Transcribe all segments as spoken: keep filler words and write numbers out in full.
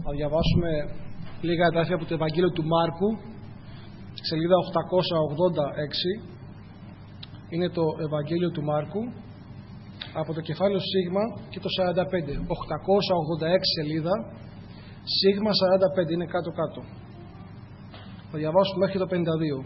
Θα διαβάσουμε λίγα εδάφια από το Ευαγγέλιο του Μάρκου, σελίδα οκτακόσια ογδόντα έξι. Είναι το Ευαγγέλιο του Μάρκου, από το κεφάλαιο Σίγμα και το σαράντα πέντε. οκτακόσια ογδόντα έξι σελίδα, Σίγμα σαράντα πέντε, είναι κάτω-κάτω. Θα διαβάσουμε μέχρι το πενήντα δύο.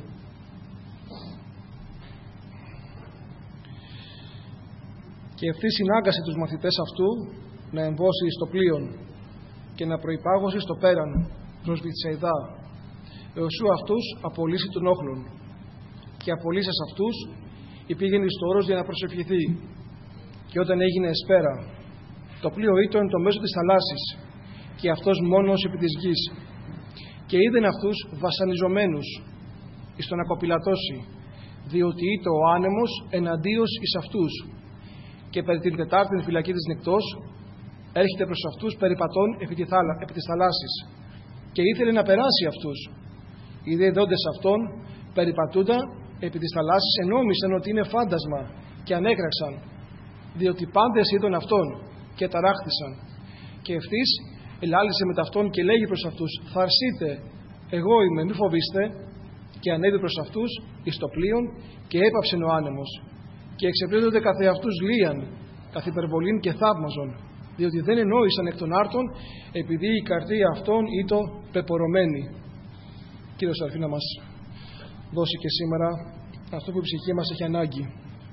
Και ευθύς συνάγκασε τους μαθητές αυτού να εμβώσει στο πλοίον και να προϋπάγωσε στο πέραν προς Βηθσαϊδά, εωσού αυτούς απολύσει των όχλων. Και απολύσας αυτούς υπήγαινε στο όρος για να προσευχηθεί. Και όταν έγινε εσπέρα, το πλοίο ήταν το μέσο της θαλάσσης και αυτός μόνος επί της γης. Και είδεν αυτούς βασανιζομένους εις το να κοπηλατώσει, διότι ήταν ο άνεμος εναντίος εις αυτούς. Και περί την τετάρτη φυλακή της νεκτός έρχεται προς αυτούς περιπατών επί, τη θάλα, επί της θαλάσσης και ήθελε να περάσει αυτούς. Οι δε δόντες αυτών περιπατούντα επί της θαλάσσης ενόμισαν ότι είναι φάντασμα και ανέκραξαν, διότι πάντες είδαν αυτόν και ταράχτησαν. Και ευθύς ελάλησε με ταυτόν και λέγει προς αυτούς: «Θαρσείτε, εγώ είμαι, μη φοβήστε». Και ανέβη προς αυτούς εις το πλοίον και έπαψεν ο άνεμος. Και εξεπλήττονται καθ' αυτούς λίαν, καθ' υπερβολήν και θαύμαζον, διότι δεν ενόησαν εκ των άρτων, επειδή η καρδία αυτών ήτο πεπορωμένη. Κύριος αρφή να μας δώσει και σήμερα αυτό που η ψυχή μας έχει ανάγκη.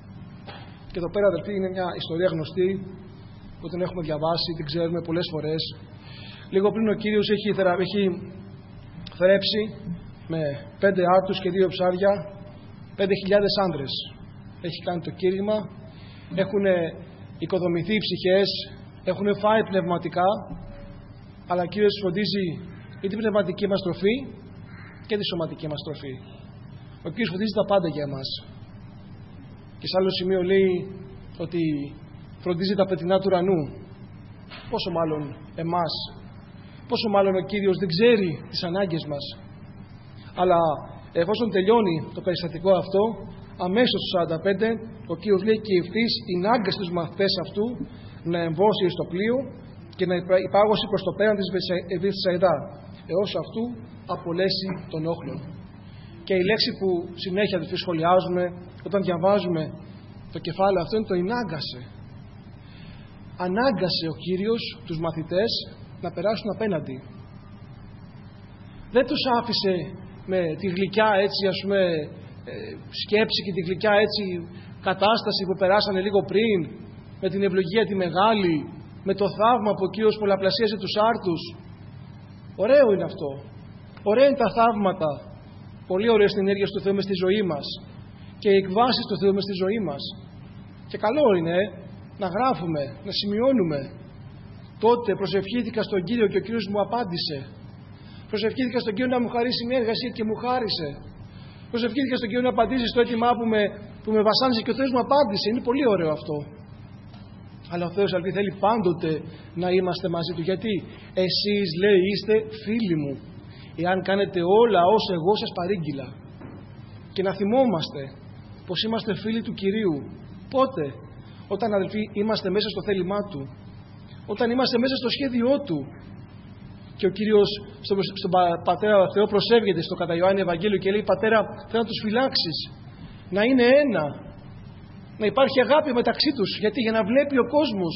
Και εδώ πέρα, αδελφοί, είναι μια ιστορία γνωστή που την έχουμε διαβάσει, την ξέρουμε πολλές φορές. Λίγο πριν ο Κύριος έχει, έχει θρέψει με πέντε άρτους και δύο ψάρια πέντε χιλιάδες άνδρες. Έχει κάνει το κήρυγμα, έχουν οικοδομηθεί οι ψυχές, έχουν φάει πνευματικά, αλλά ο Κύριος φροντίζει ή την πνευματική μας τροφή και τη σωματική μας τροφή. Ο Κύριος φροντίζει τα πάντα για εμάς. Και σε άλλο σημείο λέει ότι φροντίζει τα πετεινά του ουρανού. Πόσο μάλλον εμάς, πόσο μάλλον ο Κύριος δεν ξέρει τις ανάγκες μας. Αλλά εφόσον τελειώνει το περιστατικό αυτό, αμέσως στο σαράντα πέντε ο Κύριος λέει: «Και ευθύς ενάγκασε τους μαθητές αυτού να εμβώσει στο πλοίο και να υπάγωσει προς το πέραν της Βηθσαϊδά, έως αυτού απολέσει των όχλων». Και η λέξη που συνέχεια δηλαδή σχολιάζουμε όταν διαβάζουμε το κεφάλαιο αυτό είναι το ενάγκασε. Ανάγκασε ο Κύριος τους μαθητές να περάσουν απέναντι. Δεν τους άφησε με τη γλυκιά έτσι ας πούμε σκέψη και τη γλυκιά έτσι κατάσταση που περάσανε λίγο πριν, με την ευλογία τη μεγάλη, με το θαύμα που ο Κύριος πολλαπλασίασε τους άρτους. Ωραίο είναι αυτό. Ωραία είναι τα θαύματα. Πολύ ωραίες είναι οι ενέργειες του Θεού μες στη ζωή μας και οι εκβάσεις του Θεού μες στη ζωή μας. Και καλό είναι να γράφουμε, να σημειώνουμε. Τότε προσευχήθηκα στον Κύριο και ο Κύριος μου απάντησε. Προσευχήθηκα στον Κύριο να μου χαρίσει μια εργασία και μου χάρισε. Προσευχήθηκα στον Κύριο να απαντήσει στο αίτημά που με, που με βασάνισε και ο Θεός μου απάντησε. Είναι πολύ ωραίο αυτό. Αλλά ο Θεός αλήθεια θέλει πάντοτε να είμαστε μαζί Του. Γιατί εσείς, λέει, είστε φίλοι μου, εάν κάνετε όλα όσα εγώ σας παρήγγειλα. Και να θυμόμαστε πως είμαστε φίλοι του Κυρίου. Πότε? Όταν, αδελφοί, είμαστε μέσα στο θέλημά Του. Όταν είμαστε μέσα στο σχέδιό Του. Και ο Κύριος στον, στον Πατέρα Θεό προσεύγεται στο κατά Ιωάννη Ευαγγέλιο και λέει: «Πατέρα, θέλω να τους φυλάξεις, να είναι ένα, να υπάρχει αγάπη μεταξύ τους». Γιατί? Για να βλέπει ο κόσμος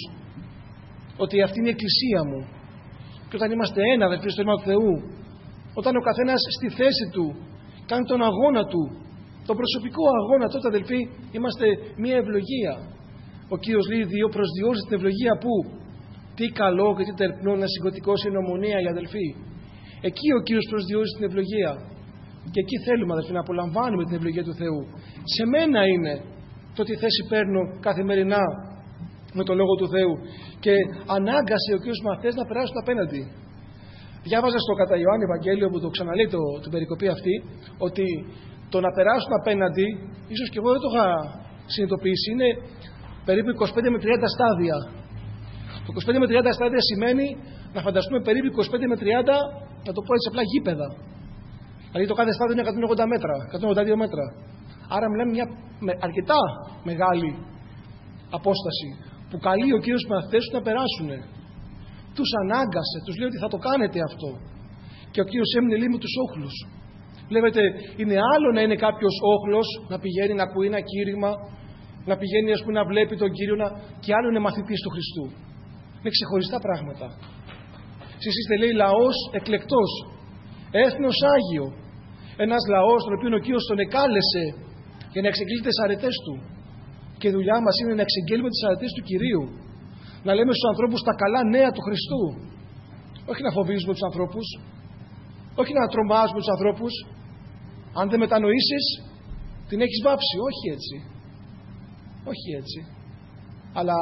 ότι αυτή είναι η εκκλησία μου. Και όταν είμαστε ένα, αδελφοί, στο όνομα του Θεού, όταν ο καθένας στη θέση του κάνει τον αγώνα του, τον προσωπικό αγώνα, τότε, αδελφοί, είμαστε μια ευλογία. Ο Κύριος λέει: «Διό προσδιορίζει την ευλογία που». Τι καλό και τι τερπνό να συγκωτικώσει η ομονία, οι αδελφοί. Εκεί ο Κύριος προσδιορίζει την ευλογία. Και εκεί θέλουμε, αδελφοί, να απολαμβάνουμε την ευλογία του Θεού. Σε μένα είναι το τι θέση παίρνω καθημερινά με το Λόγο του Θεού. Και ανάγκασε ο Κύριος μαθητές να περάσουν απέναντι. Διάβαζα στο κατά Ιωάννη Ευαγγέλιο που το ξαναλέει το, την περικοπή αυτή, ότι το να περάσουν απέναντι, ίσως και εγώ δεν το είχα συνειδητοποιήσει, είναι περίπου είκοσι πέντε με τριάντα στάδια. Το είκοσι πέντε με τριάντα στάδια σημαίνει να φανταστούμε περίπου είκοσι πέντε με τριάντα, να το πω έτσι απλά, γήπεδα. Δηλαδή το κάθε στάδιο είναι εκατόν ογδόντα μέτρα, εκατόν ογδόντα δύο μέτρα. Άρα μιλάμε μια με αρκετά μεγάλη απόσταση που καλεί ο Κύριος μαθητές να περάσουν. Τους ανάγκασε, τους λέει ότι θα το κάνετε αυτό. Και ο Κύριος έμεινε λέει με τους όχλους. Βλέπετε, είναι άλλο να είναι κάποιος όχλος, να πηγαίνει να ακούει ένα κήρυγμα, να πηγαίνει ας πούμε, να βλέπει τον Κύριο, να... και άλλο είναι μαθητής του Χριστού. Είναι ξεχωριστά πράγματα. Εσείς είστε λέει λαός εκλεκτός, έθνος Άγιο. Ένας λαός τον οποίο ο Κύριος τον εκάλεσε για να εξεγγείλει τις αρετές του. Και η δουλειά μας είναι να εξεγγέλουμε τις αρετές του Κυρίου. Να λέμε στους ανθρώπους τα καλά νέα του Χριστού. Όχι να φοβίζουμε τους ανθρώπους. Όχι να τρομάζουμε τους ανθρώπους. Αν δεν μετανοήσεις, την έχεις βάψει. Όχι έτσι. Όχι έτσι. Αλλά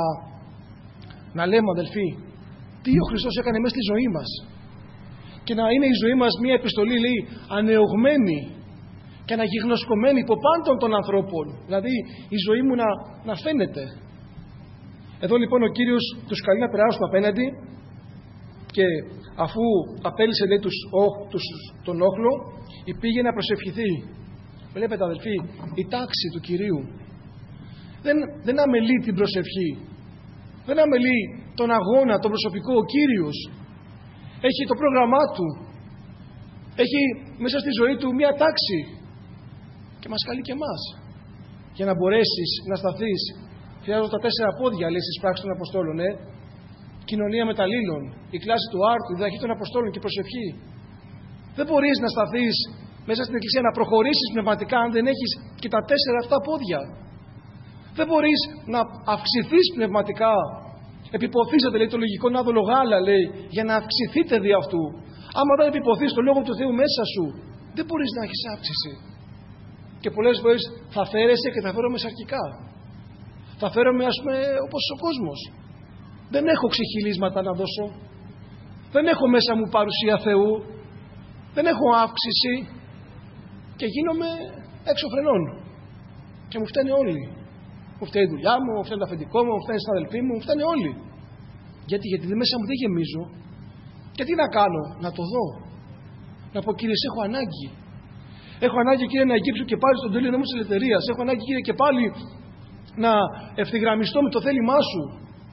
να λέμε, αδελφοί, τι ο Χριστός έκανε μέσα στη ζωή μας. Και να είναι η ζωή μας μια επιστολή, λέει, ανεωγμένη και αναγιγνωσκωμένη υπό πάντων των ανθρώπων. Δηλαδή η ζωή μου να, να φαίνεται. Εδώ λοιπόν ο Κύριος τους καλεί να περάσουν απέναντι και αφού απέλυσε λέει, τους, ό, τους, τον όχλο, πήγε να προσευχηθεί. Βλέπετε αδελφοί, η τάξη του Κυρίου δεν, δεν αμελεί την προσευχή. Δεν αμελεί τον αγώνα, τον προσωπικό. Ο Κύριος έχει το πρόγραμμά του. Έχει μέσα στη ζωή του μία τάξη. Και μας καλεί και εμάς. Για να μπορέσεις να σταθείς, χρειάζονται τα τέσσερα πόδια, λέει στις πράξεις των Αποστόλων, ε. Κοινωνία μεταλλήλων, η κλάση του άρτου, η διδαχή των Αποστόλων και η προσευχή. Δεν μπορείς να σταθείς μέσα στην Εκκλησία, να προχωρήσεις πνευματικά, αν δεν έχεις και τα τέσσερα αυτά πόδια. Δεν μπορείς να αυξηθείς πνευματικά. Επιποθήσατε, λέει, το λογικό νάδολο γάλα, λέει, για να αυξηθείτε δι' αυτού. Άμα δεν επιποθείς το λόγο του Θεού μέσα σου, δεν μπορείς να έχεις αύξηση. Και πολλές φορές θα φέρεσαι και θα φέρομαι σαρκικά. Θα φέρομαι, ας πούμε, όπως ο κόσμος. Δεν έχω ξεχυλίσματα να δώσω. Δεν έχω μέσα μου παρουσία Θεού. Δεν έχω αύξηση. Και γίνομαι έξω φρενών. Και μου φταίνε όλοι. Μου φταίει η δουλειά μου, μου φταίνει το αφεντικό μου, μου φταίνει οι συναδελφοί μου, μου φταίνε όλοι. Γιατί, γιατί μέσα μου δεν γεμίζω. Και τι να κάνω, να το δω. Να πω, Κύριε, σε έχω ανάγκη. Έχω ανάγκη, Κύριε, να αγγίψω και πάλι στον τέλειο νόμο της ελευθερίας. Έχω ανάγκη, Κύριε, και πάλι να ευθυγραμμιστώ με το θέλημά σου.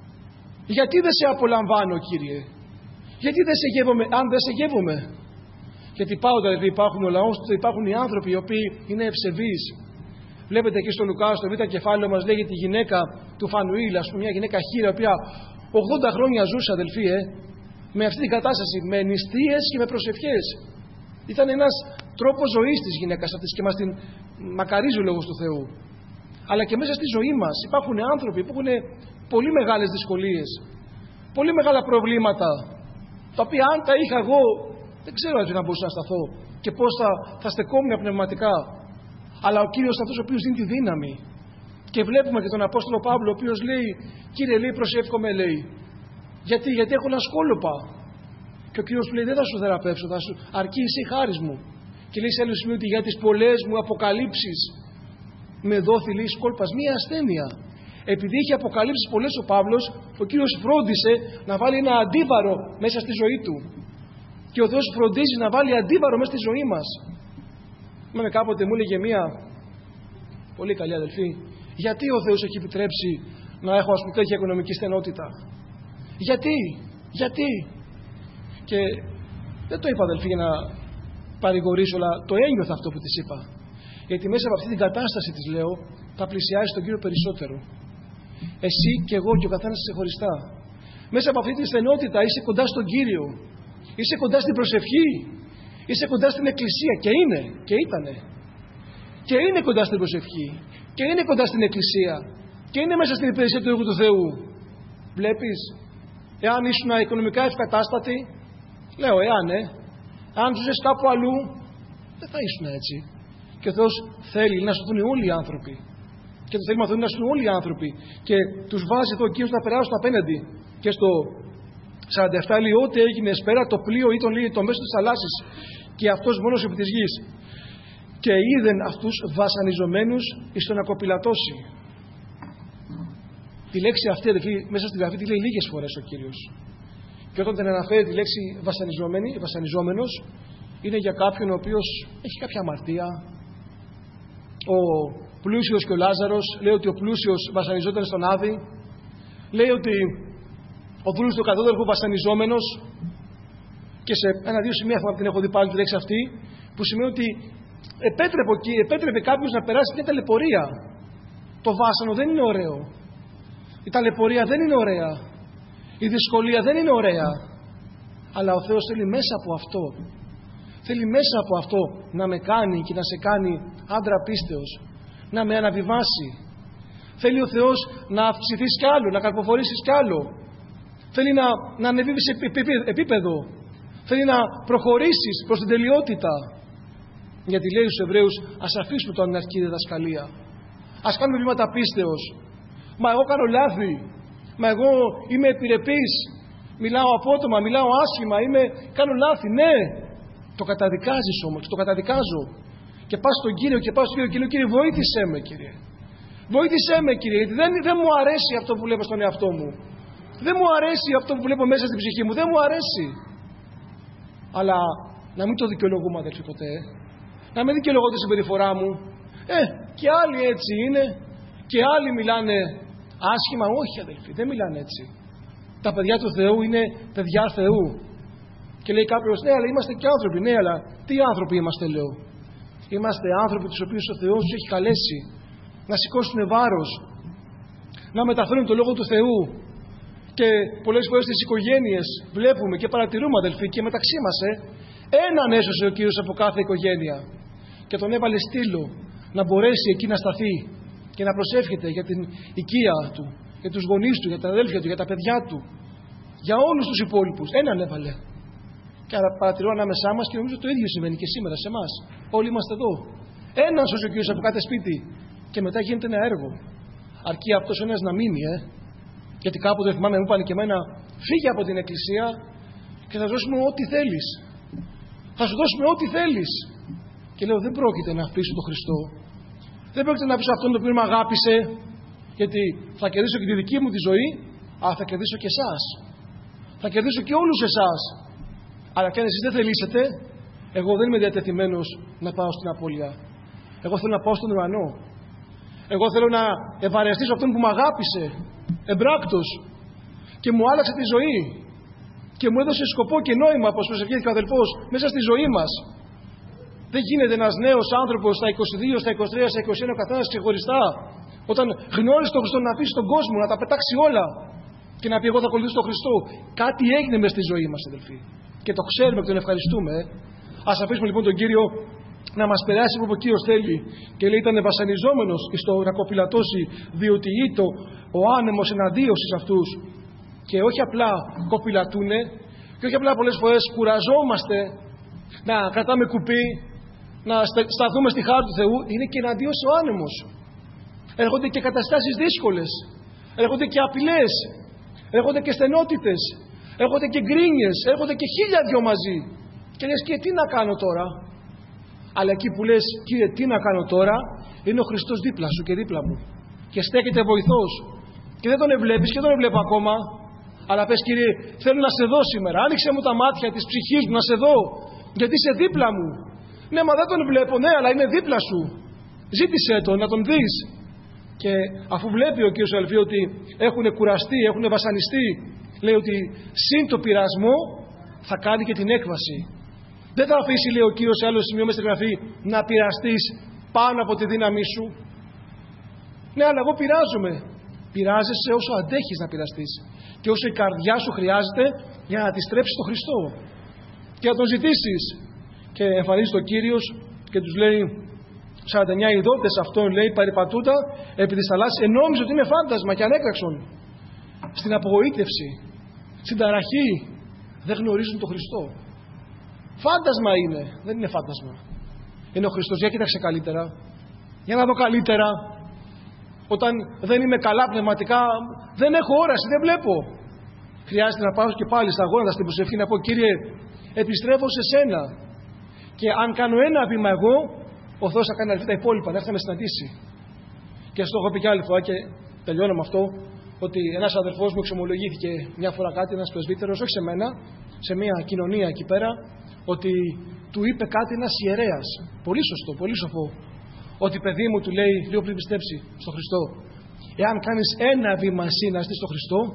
Γιατί δεν σε απολαμβάνω, Κύριε. Γιατί δεν σε γεύομαι, αν δεν σε γεύομαι. Γιατί πάω, δηλαδή, υπάρχουν ο λαός, υπάρχουν οι άνθρωποι οι οποίοι είναι ευσεβείς. Βλέπετε εκεί στο Λουκά, στο β' κεφάλαιο μας λέγει τη γυναίκα του Φανουήλ, ας πούμε, μια γυναίκα χείρα, η οποία ογδόντα χρόνια ζούσε, αδελφοί, ε, με αυτή την κατάσταση, με νηστείες και με προσευχές. Ήταν ένας τρόπος ζωής της γυναίκας αυτής και μας την μακαρίζει ο λόγος του Θεού. Αλλά και μέσα στη ζωή μας υπάρχουν άνθρωποι που έχουν πολύ μεγάλες δυσκολίες, πολύ μεγάλα προβλήματα, τα οποία αν τα είχα εγώ, δεν ξέρω αν να μπορούσα να σταθώ και πώς θα, θα στεκόμουν πνευματικά. Αλλά ο Κύριος αυτός ο οποίος δίνει τη δύναμη. Και βλέπουμε και τον Απόστολο Παύλο, ο οποίος λέει, Κύριε, λέει, προσεύχομαι, λέει. Γιατί, γιατί έχω ένα σκόλοπα. Και ο Κύριος του λέει, δεν θα σου θεραπεύσω, θα σου αρκεί εσύ η χάρις μου. Και λέει σε άλλο σημείο ότι για τις πολλές μου αποκαλύψεις με δόθη, λέει, σκόλπας, μία ασθένεια. Επειδή είχε αποκαλύψει πολλές ο Παύλος, ο Κύριος φρόντισε να βάλει ένα αντίβαρο μέσα στη ζωή του. Και ο Θεός φροντίζει να βάλει αντίβαρο μέσα στη ζωή μας. Με κάποτε μου έλεγε μία πολύ καλή αδελφή, γιατί ο Θεός έχει επιτρέψει να έχω, ας πούμε, τέτοια οικονομική στενότητα. Γιατί, γιατί. Και δεν το είπα, αδελφή, για να παρηγορήσω, αλλά το ένιωθα αυτό που της είπα. Γιατί μέσα από αυτή την κατάσταση της λέω, θα πλησιάσει τον Κύριο περισσότερο. Εσύ και εγώ και ο καθένας ξεχωριστά. Μέσα από αυτή τη στενότητα είσαι κοντά στον Κύριο. Είσαι κοντά στην προσευχή. Είσαι κοντά στην Εκκλησία. Και είναι. Και ήτανε. Και είναι κοντά στην προσευχή. Και είναι κοντά στην Εκκλησία. Και είναι μέσα στην υπηρεσία του Έργου του Θεού. Βλέπεις. Εάν ήσουν οικονομικά ευκατάστατη, λέω εάν, ε, αν ζούσες κάπου αλλού, δεν θα ήσουν έτσι. Και ο Θεός θέλει να σωθούν όλοι οι άνθρωποι. Και το θέλει να σωθούν όλοι οι άνθρωποι. Και τους βάζει εδώ ο Κύριος να περάσουν απέναντι. Και στο σαράντα επτά λέει, ό,τι έγινε σπέρα το πλοίο ή τον λέει το μέσο της θαλάσσης και αυτός μόνος επί της γης. Και είδεν αυτούς βασανιζομένους εις τον ακοπηλατώσει. Τη λέξη αυτή, αδελφοί, μέσα στη Γραφή τη λέει λίγες φορές ο Κύριος. Και όταν την αναφέρει τη λέξη βασανιζόμενη, βασανιζόμενος, είναι για κάποιον ο οποίος έχει κάποια αμαρτία. Ο πλούσιος και ο Λάζαρος, λέει ότι ο πλούσιος βασανιζόταν στον Άδη. Λέει ότι ο δούλος του εκατόδελφου βασανιζόμενος, και σε ένα-δύο σημεία θα την έχω δει πάλι τη λέξη αυτή, που σημαίνει ότι επέτρεπε, επέτρεπε κάποιος να περάσει μια ταλαιπωρία. Το βάσανο δεν είναι ωραίο. Η ταλαιπωρία δεν είναι ωραία. Η δυσκολία δεν είναι ωραία. Αλλά ο Θεός θέλει μέσα από αυτό, θέλει μέσα από αυτό να με κάνει και να σε κάνει άντρα πίστεως, να με αναβιβάσει. Θέλει ο Θεός να αυξηθείς κι άλλο, να καρποφορήσεις κι άλλο. Θέλει να, να ανεβείς σε επίπεδο. Θέλει να προχωρήσεις προς την τελειότητα. Γιατί λέει στους Εβραίους, ας αφήσουμε το αναρχική διδασκαλία. Ας κάνουμε βήματα πίστεως. Μα εγώ κάνω λάθη. Μα εγώ είμαι επιρρεπής. Μιλάω απότομα, μιλάω άσχημα, είμαι... κάνω λάθη. Ναι, το καταδικάζεις όμως, το καταδικάζω. Και πας στον Κύριο και πας στον Κύριο και λέω, Κύριε, βοήθησέ με, Κύριε. Βοήθησέ με, Κύριε, γιατί δεν, δεν μου αρέσει αυτό που βλέπω στον εαυτό μου. Δεν μου αρέσει αυτό που βλέπω μέσα στην ψυχή μου. Δεν μου αρέσει. Αλλά να μην το δικαιολογούμε, αδελφοί, ποτέ. Να μην δικαιολογώ τη συμπεριφορά μου. Ε, και άλλοι έτσι είναι. Και άλλοι μιλάνε άσχημα. Όχι, αδελφοί, δεν μιλάνε έτσι. Τα παιδιά του Θεού είναι παιδιά Θεού. Και λέει κάποιος, ναι, αλλά είμαστε και άνθρωποι. Ναι, αλλά τι άνθρωποι είμαστε, λέω. Είμαστε άνθρωποι τους οποίους ο Θεός τους έχει καλέσει να σηκώσουν βάρος, να μεταφέρουν το λόγο του Θεού. Και πολλές φορές στις οικογένειες βλέπουμε και παρατηρούμε, αδελφοί, και μεταξύ μας, ε, έναν έσωσε ο Κύριος από κάθε οικογένεια και τον έβαλε στήλο να μπορέσει εκεί να σταθεί και να προσεύχεται για την οικία του, για τους γονείς του, για τα αδέλφια του, για τα παιδιά του, για όλους τους υπόλοιπους. Έναν έβαλε. Και παρατηρώ ανάμεσά μας και νομίζω το ίδιο συμβαίνει και σήμερα σε εμάς. Όλοι είμαστε εδώ. Έναν σώζει ο Κύριος από κάθε σπίτι και μετά γίνεται ένα έργο. Αρκεί αυτός ο ένας να μείνει, ε. Γιατί κάποτε θυμάμαι, μου είπαν και εμένα, φύγε από την εκκλησία και θα σου δώσουμε ό,τι θέλεις. Θα σου δώσουμε ό,τι θέλεις. Και λέω, δεν πρόκειται να αφήσω τον Χριστό. Δεν πρόκειται να αφήσω αυτόν τον οποίο με αγάπησε, γιατί θα κερδίσω και τη δική μου τη ζωή, αλλά θα κερδίσω και εσάς. Θα κερδίσω και όλους εσάς. Αλλά και αν εσείς δεν θελήσετε, εγώ δεν είμαι διατεθειμένος να πάω στην απώλεια. Εγώ θέλω να πάω στον ουρανό. Εγώ θέλω να ευαρεστήσω αυτόν που με αγάπησε εμπράκτος και μου άλλαξε τη ζωή και μου έδωσε σκοπό και νόημα, όπως προσευχήθηκε ο αδελφός, μέσα στη ζωή μας. Δεν γίνεται ένας νέος άνθρωπος στα είκοσι δύο, στα είκοσι τρία, στα είκοσι ένα, ο καθένας ξεχωριστά, όταν γνώρισε τον Χριστό, να αφήσει τον κόσμο, να τα πετάξει όλα και να πει, εγώ θα ακολουθήσω τον Χριστό. Κάτι έγινε μέσα στη ζωή μας, αδελφοί. Και το ξέρουμε και τον ευχαριστούμε. Ας αφήσουμε λοιπόν τον Κύριο να μας περάσει όπως ο Κύριος θέλει. Και λέει, ήταν βασανιζόμενος στο να κοπηλατώσει, διότι ήτο ο άνεμος εναντίον σε αυτούς. Και όχι απλά κοπηλατούνε, και όχι απλά πολλές φορές κουραζόμαστε να κρατάμε κουπί, να σταθούμε στη χάρη του Θεού. Είναι και εναντίον ο άνεμος. Έρχονται και καταστάσεις δύσκολες. Έρχονται και απειλές. Έρχονται και στενότητες. Έρχονται και γκρίνιες. Έρχονται και χίλια δυο μαζί. Και λες, και τι να κάνω τώρα. Αλλά εκεί που λες, Κύριε, τι να κάνω τώρα, είναι ο Χριστός δίπλα σου και δίπλα μου. Και στέκεται βοηθός. Και δεν τον ευλέπεις και δεν τον βλέπω ακόμα. Αλλά πες, Κύριε, θέλω να σε δω σήμερα. Άνοιξε μου τα μάτια της ψυχής μου να σε δω. Γιατί είσαι δίπλα μου. Ναι, μα δεν τον βλέπω, ναι, αλλά είναι δίπλα σου. Ζήτησέ τον, να τον δεις. Και αφού βλέπει ο Κύριος αδελφοί ότι έχουν κουραστεί, έχουν βασανιστεί, λέει ότι συν το πειρασμό θα κάνει και την έκβαση. Δεν θα αφήσει, λέει ο Κύριος, σε άλλο σημείο μέσα στη Γραφή, να πειραστείς πάνω από τη δύναμή σου. Ναι, αλλά εγώ πειράζομαι. Πειράζεσαι όσο αντέχεις να πειραστείς. Και όσο η καρδιά σου χρειάζεται για να τη στρέψεις στον Χριστό. Και να τον ζητήσεις. Και εμφανίζει το Κύριος και τους λέει, σαράντα εννιά ειδότες αυτών, λέει, παρυπατούτα επί της θαλάσσης, ενόμιζε ότι είναι φάντασμα και ανέκραξον. Στην απογοήτευση, στην ταραχή, δεν γνωρίζουν τον Χριστό. Φάντασμα είναι, δεν είναι φάντασμα. Είναι ο Χριστός. Για κοίταξε καλύτερα. Για να δω καλύτερα. Όταν δεν είμαι καλά πνευματικά, δεν έχω όραση, δεν βλέπω. Χρειάζεται να πάω και πάλι στα γόνατα στην προσευχή να πω, Κύριε, επιστρέφω σε σένα. Και αν κάνω ένα βήμα εγώ, ο Θεός θα κάνει αλήθεια τα υπόλοιπα, να έρθει να με συναντήσει. Και στο έχω πει κι άλλη φορά και τελειώνω με αυτό, ότι ένας αδερφός μου εξομολογήθηκε μια φορά κάτι, ένας πρεσβύτερος, όχι σε μένα, σε μια κοινωνία εκεί πέρα, ότι του είπε κάτι ένας ιερέας. Πολύ σωστό, πολύ σοφό. Ότι παιδί μου, του λέει, λίγο πριν πιστέψει στον Χριστό, εάν κάνεις ένα βήμα εσύ να στείς στον Χριστό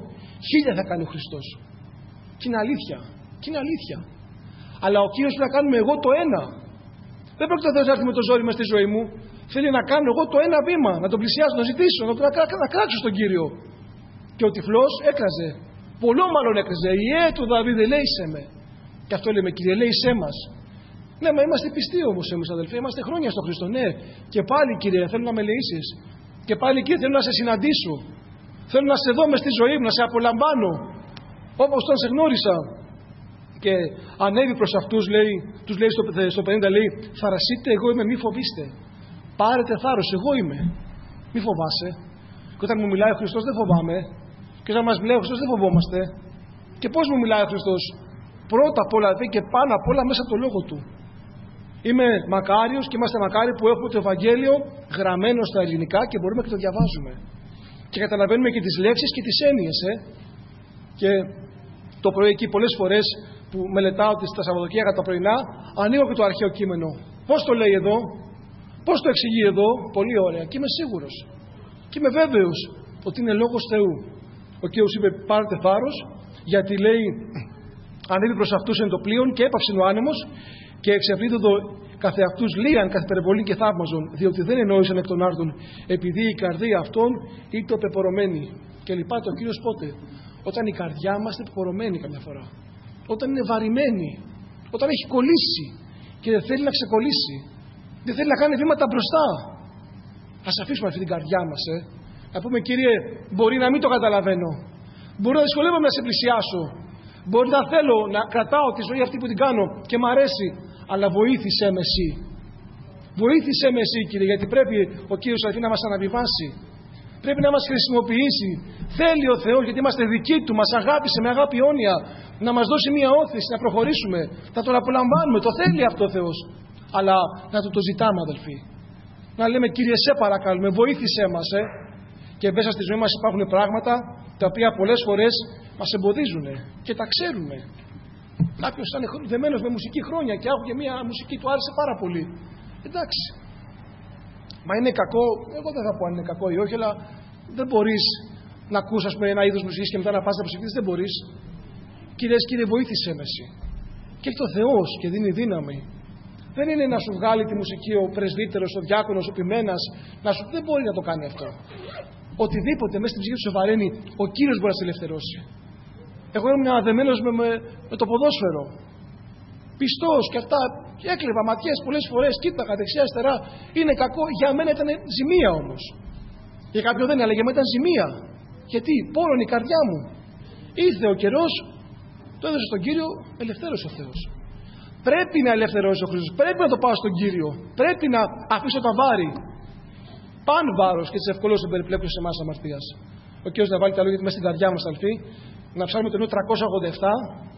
Χίλια θα κάνει ο Χριστός. Και είναι αλήθεια. Και είναι αλήθεια. Αλλά ο Κύριος πρέπει να κάνουμε εγώ το ένα. Δεν πρόκειται ο Θεός να έρθει με το ζόρι μες στη ζωή μου. Θέλει να κάνω εγώ το ένα βήμα, να τον πλησιάσω, να ζητήσω, να, να, να, να κράξω στον Κύριο. Και ο τυφλός έκραζε. Πολλό μάλλον έκραζε. Ιε του Δαβίδ, ελέησέ με. Και αυτό λέμε, Κύριε, ελέησέ μας. Ναι, μα είμαστε πιστοί όμως εμείς, αδελφοί. Είμαστε χρόνια στον Χριστό. Ναι, και πάλι, Κύριε, θέλω να με ελεήσεις. Και πάλι, Κύριε, θέλω να σε συναντήσω. Θέλω να σε δω μες στη ζωή μου, να σε απολαμβάνω. Όπως όταν σε γνώρισα. Και ανέβη προς αυτούς, λέει, τους λέει στο, στο πενήντα, λέει, θαρασίτε, εγώ είμαι, μη φοβήστε. Πάρετε θάρρος, εγώ είμαι. Μη φοβάσαι. Και όταν μου μιλάει ο Χριστός δεν φοβάμαι. Και όταν μας μιλάει ο Χριστός δεν φοβόμαστε. Και πώς μου μιλάει ο Χριστός? Πρώτα απ' όλα και πάνω απ' όλα μέσα από το λόγο Του. Είμαι μακάριος και είμαστε μακάριοι που έχουμε το Ευαγγέλιο γραμμένο στα ελληνικά και μπορούμε και το διαβάζουμε. Και καταλαβαίνουμε και τις λέξεις και τις έννοιες. Ε. Και το πρωί εκεί πολλές φορές που μελετάω τα Σαββατοκύριακα τα πρωινά, ανοίγω και το αρχαίο κείμενο. Πώς το λέει εδώ, πώς το εξηγεί εδώ, πολύ ωραία. Και είμαι σίγουρος. Και είμαι βέβαιος ότι είναι λόγος Θεού. Ο Κύριος είπε πάρτε θάρρος, γιατί λέει ανέβη προς αυτούς εν το πλοίον και έπαυσε ο άνεμος και εξευλίδωτο καθε αυτούς λίαν καθ' περιβολή και θαύμαζον, διότι δεν εννοήσαν εκ των άρτων, επειδή η καρδία αυτών ήταν πεπορωμένη. Και λυπάται ο Κύριος πότε? Όταν η καρδιά μας είναι πεπορωμένη καμιά φορά. Όταν είναι βαρημένη. Όταν έχει κολλήσει και δεν θέλει να ξεκολλήσει. Δεν θέλει να κάνει βήματα μπροστά. Ας αφήσουμε αυτή την καρδιά μας, ε. Να πούμε, Κύριε, μπορεί να μην το καταλαβαίνω. Μπορεί να δυσκολεύομαι να σε πλησιάσω. Μπορεί να θέλω να κρατάω τη ζωή αυτή που την κάνω και μ' αρέσει. Αλλά βοήθησέ με εσύ. Βοήθησέ με εσύ, Κύριε, γιατί πρέπει ο Κύριος αυτή να μας αναβιβάσει. Πρέπει να μας χρησιμοποιήσει. Θέλει ο Θεός, γιατί είμαστε δικοί Του, μας αγάπησε με αγάπη αιώνια, να μας δώσει μια όθηση, να προχωρήσουμε. Θα Τον απολαμβάνουμε. Το θέλει αυτό ο Θεός. Αλλά να Του το ζητάμε, αδελφοί. Να λέμε, Κύριε, σε παρακαλούμε, βοήθησέ μας, ε. Και μέσα στη ζωή μας υπάρχουν πράγματα τα οποία πολλές φορές μας εμποδίζουν και τα ξέρουμε. Κάποιος ήταν δεμένος με μουσική χρόνια και άκουγε μια μουσική, του άρεσε πάρα πολύ. Εντάξει. Μα είναι κακό, εγώ δεν θα πω αν είναι κακό ή όχι, αλλά δεν μπορείς να ακούς, ας πούμε, ένα είδος μουσικής και μετά να πας να προσευχηθείς. Δεν μπορείς. Κύριε, Κύριε, βοήθησέ με εσύ. Και έχει το Θεός και δίνει δύναμη. Δεν είναι να σου βγάλει τη μουσική ο πρεσβύτερος, ο διάκονος, ο ποιμένας. Να σου... Δεν μπορεί να το κάνει αυτό. Οτιδήποτε μέσα στην ψυχή του σε βαραίνει, ο Κύριος μπορεί να σε ελευθερώσει. Εγώ ήμουν αδεμένος με, με, με το ποδόσφαιρο. Πιστός και αυτά. Και έκλεβα ματιές πολλές φορές. Κοίταγα δεξιά-αριστερά. Είναι κακό. Για μένα ήταν ζημία όμως. Για κάποιον δεν είναι, αλλά για μένα ήταν ζημία. Γιατί πόρων η καρδιά μου. Ήρθε ο καιρός, το έδωσε στον Κύριο, ελευθέρωσε ο Θεός. Πρέπει να ελευθερώσει ο Χριστός. Πρέπει να το πάω στον Κύριο. Πρέπει να αφήσω τα βάρη. Παν βάρος και τις ευκολίες των περιπλέκων σε εμάς αμαρτίας. Ο Κύριος να βάλει τα λόγια του μέσα στην καρδιά μας, αλφή. Να ψάχνουμε το νου τριακόσια ογδόντα επτά.